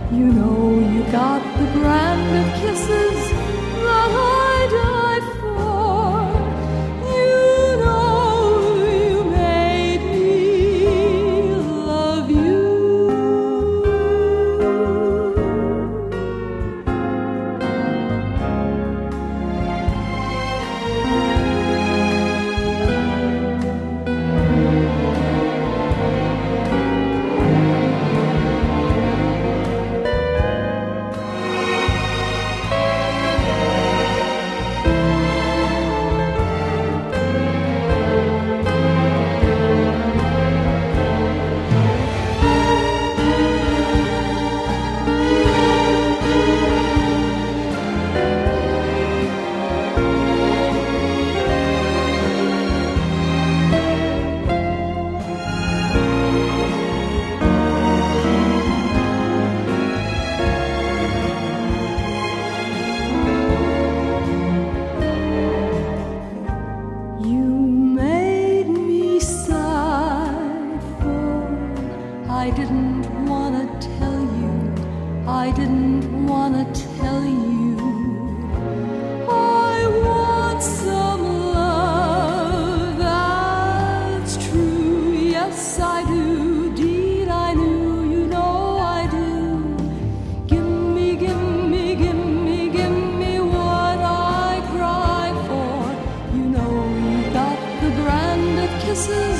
You know you got the brand of kisses that I die for. You know you made me love you. I didn't wanna tell you, I didn't wanna tell you. I want some love that's true. Yes, I do, deed I knew, you know I do. Gimme, gimme, gimme, gimme what I cry for. You know you got the brand of kisses